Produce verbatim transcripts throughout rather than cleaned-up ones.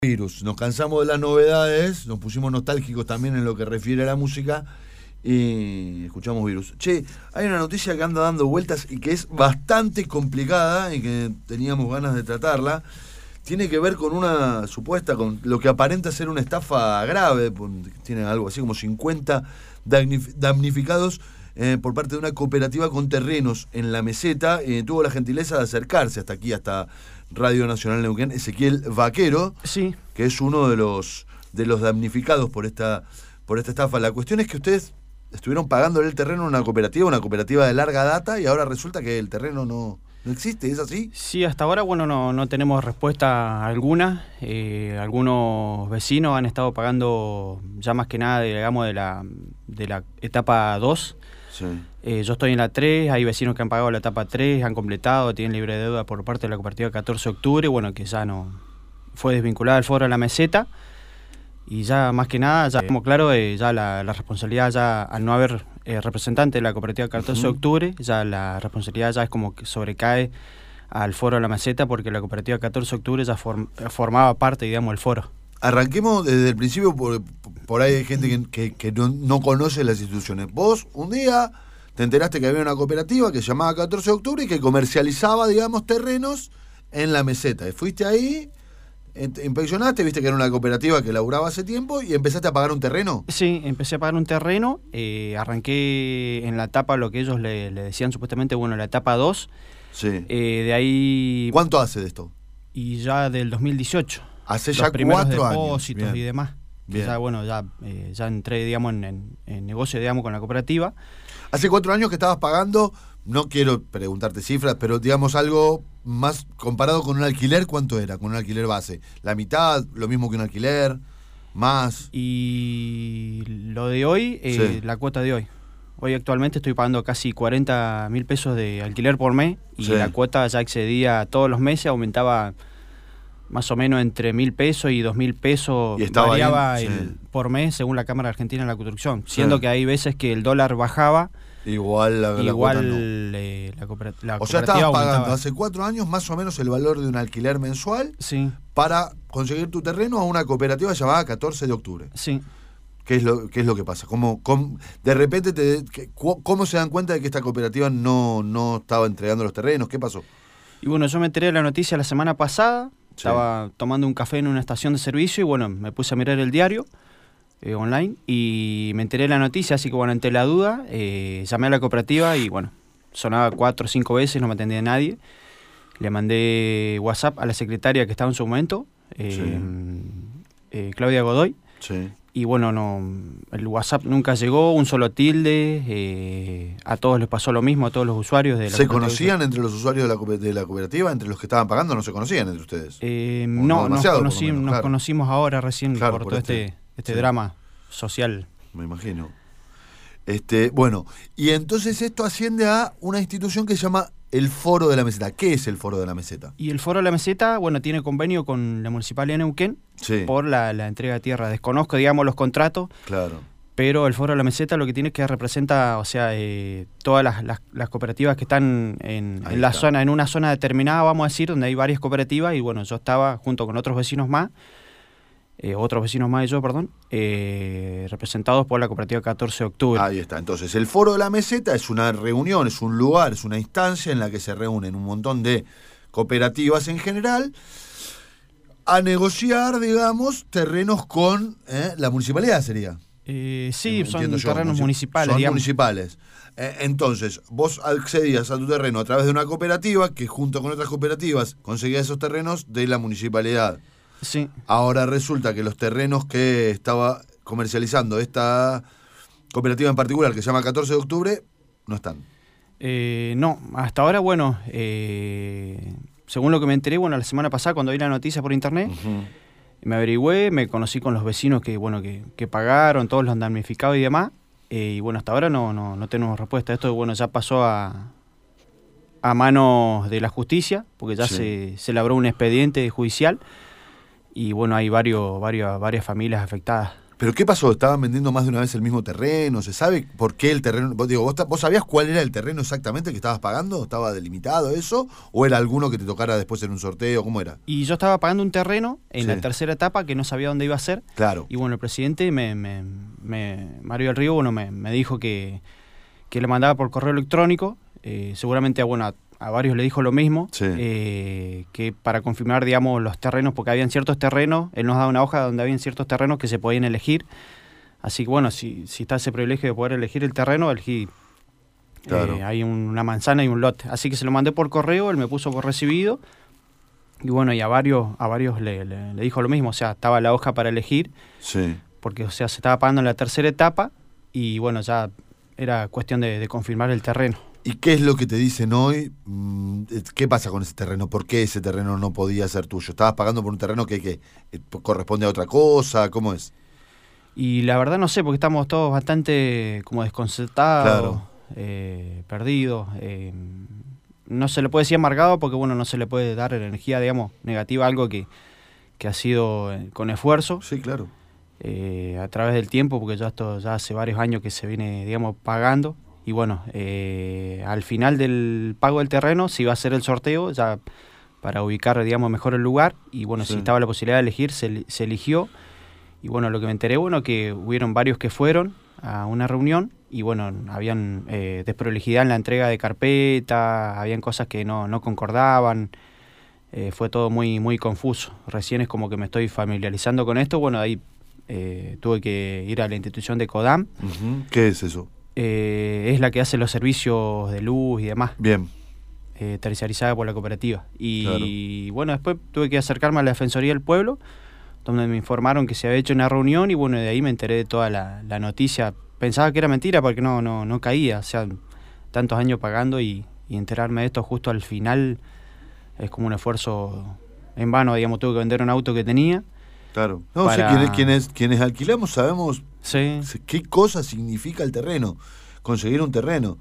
Virus. Nos cansamos de las novedades, nos pusimos nostálgicos también en lo que refiere a la música y escuchamos Virus. Che, hay una noticia que anda dando vueltas y que es bastante complicada y que teníamos ganas de tratarla. Tiene que ver con una supuesta, con lo que aparenta ser una estafa grave. Tiene algo así como cincuenta damnificados eh, por parte de una cooperativa con terrenos en la meseta. Eh, tuvo la gentileza de acercarse hasta aquí, hasta Radio Nacional Neuquén, Ezequiel Vaquero, sí, que es uno de los de los damnificados por esta por esta estafa. La cuestión es que ustedes estuvieron pagando el terreno en una cooperativa, una cooperativa de larga data, y ahora resulta que el terreno no, no existe, ¿es así? Sí, hasta ahora, bueno, no, no tenemos respuesta alguna. Eh, algunos vecinos han estado pagando ya más que nada, digamos, de la, de la etapa dos. Sí. Eh, yo estoy en la tres, hay vecinos que han pagado la etapa tres, han completado, tienen libre de deuda por parte de la cooperativa catorce de octubre, bueno, que ya no fue desvinculada el foro a la meseta, y ya más que nada, ya como claro, eh, ya la, la responsabilidad, ya al no haber eh, representante de la cooperativa catorce de octubre, ya la responsabilidad ya es como que sobrecae al foro a la meseta, porque la cooperativa catorce de octubre ya form, formaba parte, digamos, del foro. Arranquemos desde el principio, por, por ahí hay gente que, que, que no, no conoce las instituciones. Vos, un día, te enteraste que había una cooperativa que se llamaba catorce de octubre y que comercializaba, digamos, terrenos en la meseta. Y fuiste ahí, inspeccionaste, viste que era una cooperativa que laburaba hace tiempo y empezaste a pagar un terreno. Sí, empecé a pagar un terreno, eh, arranqué en la etapa, lo que ellos le, le decían supuestamente, bueno, la etapa dos. Sí. Eh, de ahí... ¿Cuánto hace de esto? Y ya del dos mil dieciocho. Hace los ya primeros cuatro depósitos años. y demás. Bien. Ya, bueno, ya, eh, ya entré, digamos, en, en, en negocio, digamos, con la cooperativa. Hace cuatro años que estabas pagando, no quiero preguntarte cifras, pero digamos algo más comparado con un alquiler, ¿cuánto era? Con un alquiler base. ¿La mitad? ¿Lo mismo que un alquiler? ¿Más? Y lo de hoy, eh, Sí. la cuota de hoy. Hoy actualmente estoy pagando casi cuarenta mil pesos de alquiler por mes y Sí. la cuota ya excedía todos los meses, aumentaba más o menos entre mil pesos y dos mil pesos, Y estaba variaba ahí, el, sí. por mes según la Cámara Argentina de la Construcción, siendo Sí. que hay veces que el dólar bajaba, Igual la, la igual cuota no. eh, la, cooper la O sea, cooperativa estabas pagando aumentaba. hace cuatro años más o menos el valor de un alquiler mensual Sí, para conseguir tu terreno a una cooperativa llamada catorce de octubre. sí. ¿Qué es lo, qué es lo que pasa? ¿Cómo, cómo, de repente, te, que, ¿cómo se dan cuenta de que esta cooperativa no, no estaba entregando los terrenos? ¿Qué pasó? Y bueno, yo me enteré de la noticia la semana pasada, Sí. estaba tomando un café en una estación de servicio y bueno, me puse a mirar el diario eh, online y me enteré de la noticia, así que bueno, ante la duda, eh, llamé a la cooperativa y bueno, sonaba cuatro o cinco veces, no me atendía nadie. Le mandé WhatsApp a la secretaria que estaba en su momento, eh, Sí. eh, Claudia Godoy. Sí. Y bueno, no, el WhatsApp nunca llegó, un solo tilde, eh, a todos les pasó lo mismo, a todos los usuarios de la ¿Se cooperativa. conocían entre los usuarios de la, co- de la cooperativa, entre los que estaban pagando? ¿No se conocían entre ustedes? Eh, O no, no nos, demasiado, por lo conocí- menos, nos claro. conocimos ahora recién Claro, por, por todo este- este, este sí. drama social. Me imagino. Este, bueno, y entonces esto asciende a una institución que se llama el Foro de la Meseta. ¿Qué es el Foro de la Meseta? Y el Foro de la Meseta, bueno, tiene convenio con la Municipalidad de Neuquén Sí, por la, la entrega de tierra. Desconozco, digamos, los contratos, claro. pero el Foro de la Meseta lo que tiene es que representa, o sea, eh, todas las, las, las cooperativas que están en, Ahí en la está. zona, en una zona determinada, vamos a decir, donde hay varias cooperativas, y bueno, yo estaba junto con otros vecinos más, eh, otros vecinos más y yo, perdón, eh, representados por la cooperativa catorce de octubre. Ahí está. Entonces, el Foro de la Meseta es una reunión, es un lugar, es una instancia en la que se reúnen un montón de cooperativas en general a negociar, digamos, terrenos con eh, la municipalidad, sería. Eh, sí, Eh, son entiendo yo, terrenos munici- municipales, Son digamos. municipales. Eh, entonces, vos accedías a tu terreno a través de una cooperativa que junto con otras cooperativas conseguía esos terrenos de la municipalidad. Sí. Ahora resulta que los terrenos que estaba comercializando esta cooperativa en particular, que se llama catorce de octubre, no están. Eh, no, hasta ahora, bueno, eh, según lo que me enteré, bueno, la semana pasada cuando vi la noticia por internet, Uh-huh. me averigüé, me conocí con los vecinos que, bueno, que, que pagaron, todos los han damnificado y demás, eh, y bueno, hasta ahora no, no, no tenemos respuesta. Esto, bueno, ya pasó a, a manos de la justicia, porque ya Sí. se, se labró un expediente judicial, y bueno, hay varios, varios, varias familias afectadas. ¿Pero qué pasó? ¿Estaban vendiendo más de una vez el mismo terreno? ¿Se sabe por qué el terreno? Vos, digo, ¿vos, ¿vos sabías cuál era el terreno exactamente que estabas pagando? ¿Estaba delimitado eso? ¿O era alguno que te tocara después en un sorteo? ¿Cómo era? Y yo estaba pagando un terreno en Sí. la tercera etapa que no sabía dónde iba a ser. Claro. Y bueno, el presidente, me, me, me, Mario del Río, bueno, me, me dijo que, que le mandaba por correo electrónico. Eh, seguramente bueno, a, a varios le dijo lo mismo. Sí. Eh, que para confirmar, digamos, los terrenos, porque habían ciertos terrenos, él nos daba una hoja donde habían ciertos terrenos que se podían elegir. Así que bueno, si, si está ese privilegio de poder elegir el terreno, elegí. Claro. Eh, hay un, una manzana y un lote. Así que se lo mandé por correo, él me puso por recibido. Y bueno, y a varios, a varios le, le, le dijo lo mismo. O sea, estaba la hoja para elegir. Sí. Porque, o sea, se estaba pagando en la tercera etapa. Y bueno, ya era cuestión de, de confirmar el terreno. ¿Y qué es lo que te dicen hoy? ¿Qué pasa con ese terreno? ¿Por qué ese terreno no podía ser tuyo? ¿Estabas pagando por un terreno que, que corresponde a otra cosa? ¿Cómo es? Y la verdad no sé, porque estamos todos bastante como desconcertados, Claro. eh, perdidos. Eh, no se le puede decir amargado porque, bueno, no se le puede dar energía, digamos, negativa a algo que, que ha sido eh, con esfuerzo. Sí, claro. Eh, a través del tiempo, porque ya esto ya hace varios años que se viene, digamos, pagando. Y bueno, eh, al final del pago del terreno, si va a ser el sorteo, ya para ubicar, digamos, mejor el lugar. Y bueno, Sí. si estaba la posibilidad de elegir, se, se eligió. Y bueno, lo que me enteré, bueno, que hubieron varios que fueron a una reunión y bueno, habían eh, desprolijidad en la entrega de carpeta, habían cosas que no, no concordaban, eh, fue todo muy, muy confuso. Recién es como que me estoy familiarizando con esto, bueno, ahí eh, tuve que ir a la institución de CODAM. Uh-huh. ¿Qué es eso? Eh, es la que hace los servicios de luz y demás. Bien. Eh, terciarizada por la cooperativa. Y Claro. bueno, después tuve que acercarme a la Defensoría del Pueblo, donde me informaron que se había hecho una reunión y bueno, de ahí me enteré de toda la, la noticia. Pensaba que era mentira porque no, no, no caía, o sea, tantos años pagando y, y enterarme de esto justo al final es como un esfuerzo en vano, digamos, tuve que vender un auto que tenía. Claro. No para... sé, quienes, quienes, quienes alquilamos sabemos sí. qué cosa significa el terreno, conseguir un terreno.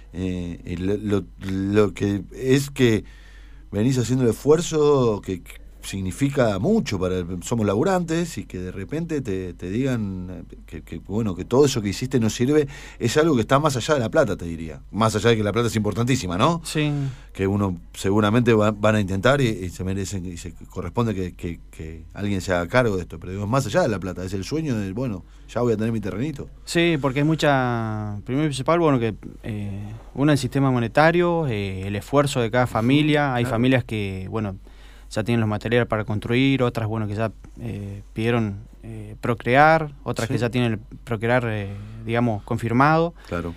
Eh, lo, lo, lo que es que venís haciendo el esfuerzo que, que significa mucho para el, somos laburantes y que de repente te, te digan que, que bueno que todo eso que hiciste no sirve, es algo que está más allá de la plata, te diría, más allá de que la plata es importantísima, ¿no? Sí. Que uno seguramente va, van a intentar y, y se merecen y se corresponde que, que, que alguien se haga cargo de esto, pero digo, más allá de la plata, es el sueño de, bueno, ya voy a tener mi terrenito. Sí, porque hay mucha, primero y principal, bueno, que eh, uno, el sistema monetario, eh, el esfuerzo de cada familia, hay claro. familias que, bueno, ya tienen los materiales para construir, otras, bueno, que ya eh, pidieron eh, procrear, otras Sí. que ya tienen el procrear, eh, digamos, confirmado. Claro.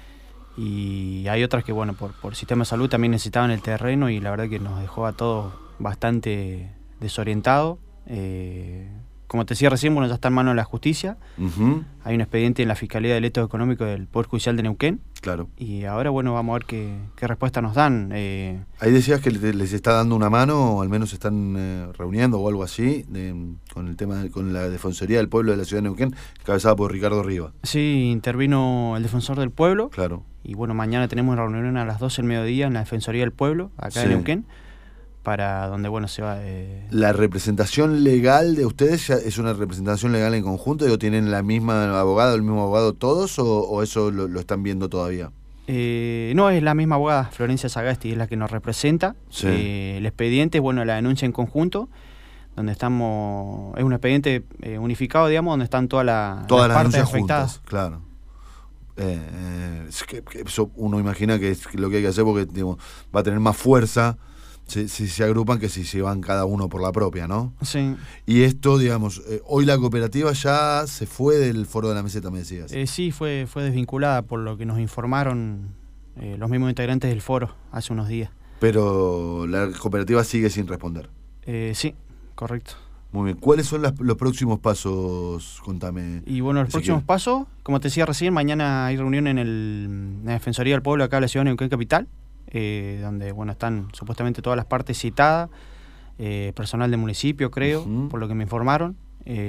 Y hay otras que, bueno, por, por sistema de salud también necesitaban el terreno y la verdad que nos dejó a todos bastante desorientados. Eh, como te decía recién, bueno, ya está en manos de la justicia. Uh-huh. Hay un expediente en la Fiscalía de Delitos Económicos del Poder Judicial de Neuquén. Claro. Y ahora, bueno, vamos a ver qué, qué respuesta nos dan. Eh, Ahí decías que les está dando una mano, o al menos se están eh, reuniendo o algo así, de, con el tema, de, con la Defensoría del Pueblo de la Ciudad de Neuquén, encabezada por Ricardo Riva. sí, intervino el Defensor del Pueblo. Claro. Y bueno, mañana tenemos una reunión a las doce del mediodía en la Defensoría del Pueblo, acá Sí. en Neuquén, para donde, bueno, se va... Eh... ¿La representación legal de ustedes ya es una representación legal en conjunto? Digo, ¿tienen la misma abogada, el mismo abogado todos, o, o eso lo, lo están viendo todavía? Eh, no, es la misma abogada, Florencia Sagasti, es la que nos representa. Sí. Eh, el expediente es, bueno, la denuncia en conjunto, donde estamos... Es un expediente eh, unificado, digamos, donde están toda la, Todas las las partes denuncias afectadas. juntas, claro. Eh, eh, es que, que eso uno imagina que es lo que hay que hacer porque digamos, va a tener más fuerza si, si se agrupan que si se van cada uno por la propia, ¿no? Sí. Y esto, digamos, eh, hoy la cooperativa ya se fue del Foro de la Meseta, me decías. Eh, sí, fue, fue desvinculada por lo que nos informaron eh, los mismos integrantes del foro hace unos días. Pero la cooperativa sigue sin responder. Eh, sí, correcto. Muy bien. ¿Cuáles son las, los próximos pasos? Contame. Y bueno, los próximos Ezequiel. pasos, como te decía recién, mañana hay reunión en, el, en la Defensoría del Pueblo acá en la ciudad de Neuquén Capital, eh, donde bueno están supuestamente todas las partes citadas, eh, personal del municipio, creo, Uh-huh. por lo que me informaron,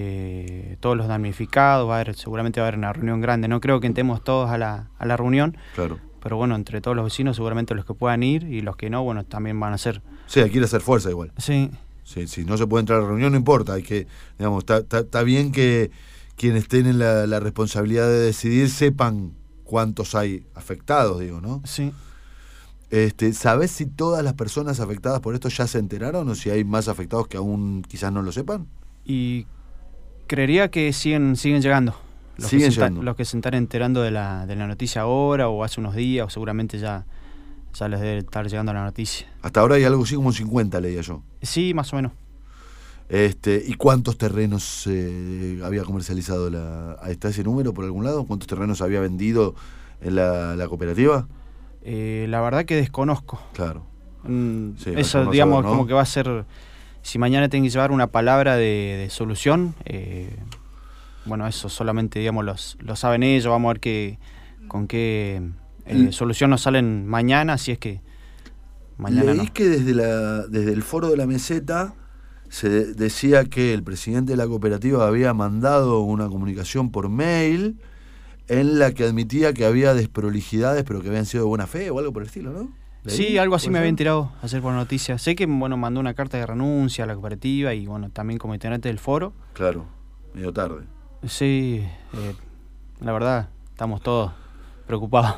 eh, todos los damnificados, va a haber, seguramente va a haber una reunión grande. No creo que entremos todos a la, a la reunión, Claro. pero bueno, entre todos los vecinos, seguramente los que puedan ir y los que no, bueno, también van a ser. Sí, hay que ir a hacer fuerza igual. Sí. Si sí, sí, no se puede entrar a la reunión, no importa. Hay que, digamos, está, está, está bien que, quienes tienen la, la responsabilidad de decidir sepan cuántos hay afectados, digo, ¿no? Sí. Este, ¿sabés si todas las personas afectadas por esto ya se enteraron o si hay más afectados que aún quizás no lo sepan? Y creería que siguen siguen llegando. Los, siguen que, se llegando. Está, los que se están enterando de la, de la noticia ahora o hace unos días, o seguramente ya, ya les debe estar llegando la noticia. Hasta ahora hay algo así como cincuenta, leía yo. Sí, más o menos. Este, ¿y cuántos terrenos eh, había comercializado la, está ese número por algún lado? ¿Cuántos terrenos había vendido en la, la cooperativa? Eh, la verdad que desconozco. Claro. Mm, Sí, eso, no digamos, saber, ¿no? como que va a ser... Si mañana tienen que llevar una palabra de, de solución, eh, bueno, eso solamente, digamos, los, lo saben ellos. Vamos a ver qué, con qué eh, solución nos salen mañana, si es que mañana Leí no. que desde, la, desde el foro de la meseta se de- decía que el presidente de la cooperativa había mandado una comunicación por mail en la que admitía que había desprolijidades, pero que habían sido de buena fe o algo por el estilo, ¿no? ¿Leí? Sí, algo así ¿Puede me ser? habían tirado ayer por noticias. Sé que, bueno, mandó una carta de renuncia a la cooperativa y, bueno, también como integrante del foro. Claro, medio tarde. Sí, eh, la verdad, estamos todos preocupados.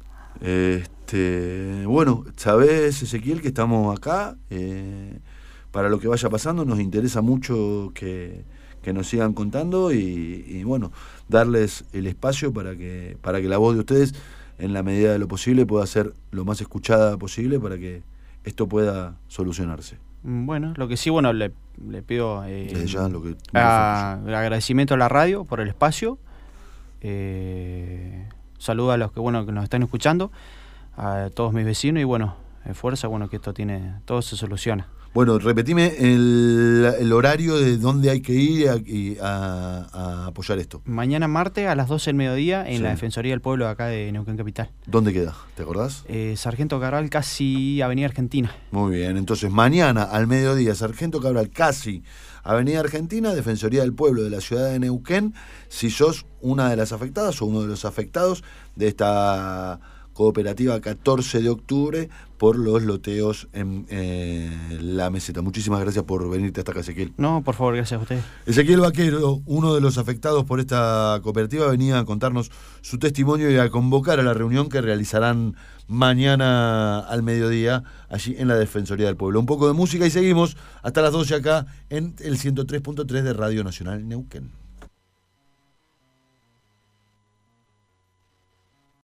Este, bueno, sabés, Ezequiel, que estamos acá. Eh, para lo que vaya pasando, nos interesa mucho que, que nos sigan contando y, y bueno, darles el espacio para que, para que la voz de ustedes, en la medida de lo posible, pueda ser lo más escuchada posible para que esto pueda solucionarse. Mm, Bueno, lo que sí, bueno, le, le pido eh, Desde ya lo que... a- agradecimiento a la radio por el espacio. Eh, saludo a los que, bueno, que nos están escuchando, a todos mis vecinos y, bueno, eh, fuerza, bueno, que esto tiene, todo se soluciona. Bueno, repetime el, el horario de dónde hay que ir a, y a- a apoyar esto. Mañana martes a las doce del mediodía en Sí. la Defensoría del Pueblo de acá de Neuquén Capital. ¿Dónde queda? ¿Te acordás? Eh, Sargento Cabral, casi Avenida Argentina. Muy bien, entonces mañana al mediodía, Sargento Cabral, casi Avenida Argentina, Defensoría del Pueblo de la ciudad de Neuquén, si sos una de las afectadas o uno de los afectados de esta cooperativa catorce de octubre por los loteos en eh, la meseta. Muchísimas gracias por venirte hasta acá, Ezequiel. No, por favor, gracias a ustedes. Ezequiel Vaquero, uno de los afectados por esta cooperativa, venía a contarnos su testimonio y a convocar a la reunión que realizarán mañana al mediodía allí en la Defensoría del Pueblo. Un poco de música y seguimos hasta las doce acá en el ciento tres punto tres de Radio Nacional Neuquén.